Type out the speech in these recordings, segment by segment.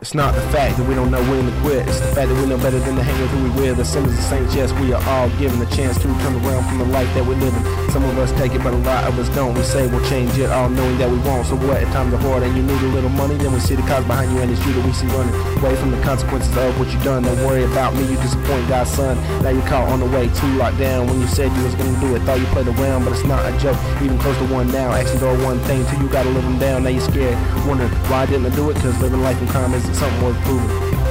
It's not the fact that we don't know when to quit. It's the fact that we know better than to hang with who we with. The sinners and saints, yes, we are all given the chance to turn around from the life that we're living. Some of us take it, but a lot of us don't. We say we'll change it, all knowing that we won't. So what? At times are hard and you need a little money, then we see the cause behind you and it's you that we see running away from the consequences of what you done. Don't worry about me, you disappoint God's son. Now you're caught on the way to lockdown. When you said you was gonna do it, thought you played around, but it's not a joke. Even close to one now. Actions are one thing till you gotta live them down. Now you're scared, wondering why didn't I do it? Cause living life in crime isn't something worth proving.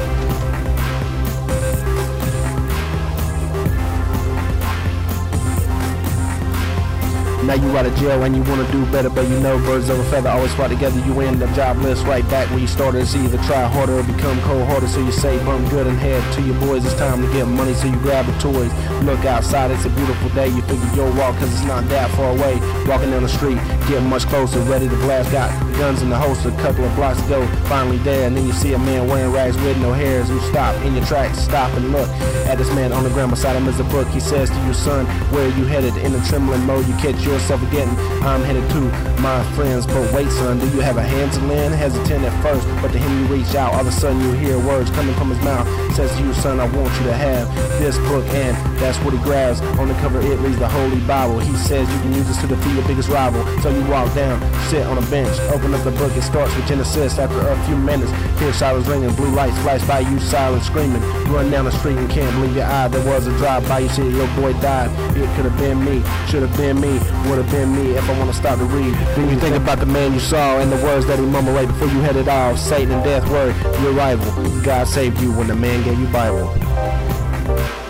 Now you out of jail and you wanna do better, but you know birds of a feather always fly together. You end up jobless right back where you started. It's either try harder or become cold-hearted. So you say bum good and head to your boys. It's time to get money, so you grab the toys. Look outside, it's a beautiful day. You figure you'll walk cause it's not that far away. Walking down the street, getting much closer, ready to blast. Got guns in the holster, a couple of blocks to go. Finally there, and then you see a man wearing rags with no hairs who stop in your tracks. Stop and look at this man on the ground beside him is a book. He says to you, son, where are you headed? In a trembling mode, you catch yourself again. I'm headed to my friends, but wait, son, do you have a hand to lend? Hesitant at first, but to him you reach out. All of a sudden you hear words coming from his mouth. Says to you, son, I want you to have this book, and that's what he grabs. On the cover it reads the Holy Bible. He says you can use this to defeat your biggest rival. So you walk down, sit on a bench, open up the book. It starts with Genesis. After a few minutes, hear sirens ringing, blue lights flash by you, silent screaming. Run down the street and can't believe your eye. There was a drive-by, you see your boy died. It could have been me, should have been me, would have been me if I want to stop to read. Then you think about the man you saw and the words that he mumbled right before you headed off. Satan and death were your rival. God saved you when the man gave you Bible.